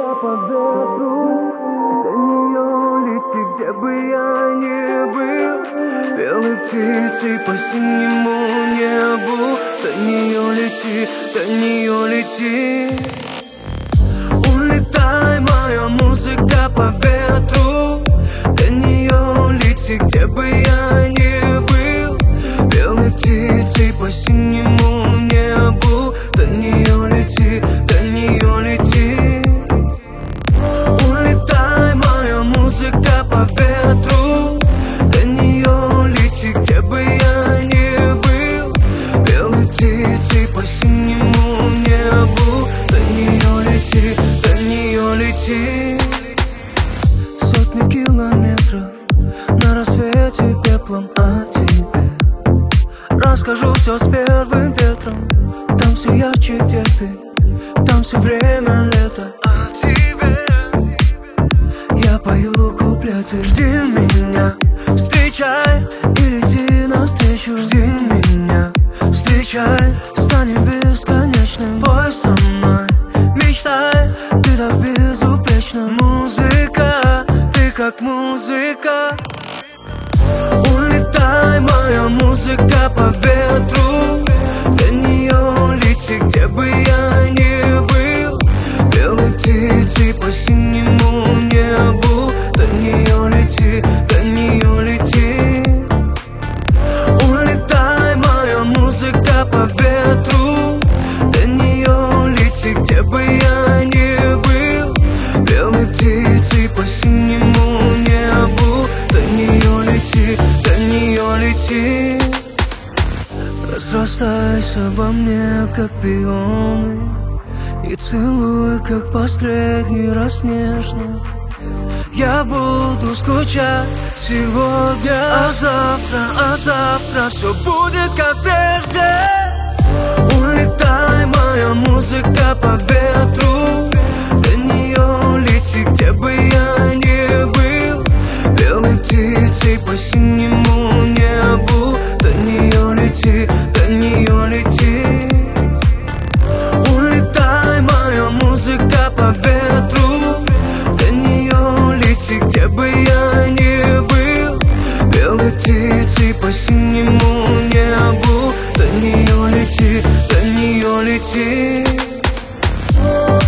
музыка по ветру, до нее лети, где бы я ни был. Белой птицей по синему небу, до нее лети, до нее лети. Улетай, моя музыка по ветру, до нее лети, где бы я ни был. Белой птицей по синему небу, до нее лети, до нее лети. Улетай, моя музыка по ветру, до нее лети, где бы я ни был. Белой птицей по синему небу, до нее лети, до нее лети. Сотни километров на рассвете пеплом о тебе. Расскажу все с первым ветром. Там все ярче, где ты, там все время лето. О тебе я пою куплеты. Жди меня, встречай и лети навстречу. Жди меня, встречай, станем бесконечным. Бой со мной, мечтай, ты так безупречна. Музыка, ты как музыка. Улетай, моя музыка по ветру, до нее лети, где бы я ни был. Белой птицей по синему небу, до нее лети, до нее лети. Улетай, моя музыка по ветру, до нее лети, где бы я ни был. Белой птицей по синему небу, до нее лети, до нее лети. Разрастайся во мне, как пионы, и целуй, как последний раз нежно. Я буду скучать сегодня, а завтра все будет как прежде. Улетай, моя музыка по ветру, до нее лети, где бы я ни был. Белой птицей по синему небу, до нее лети, до нее лети. Улетай, моя музыка по ветру, до нее лети, где бы я ни был. Белой птицей по синему небу, до нее лети, до нее лети.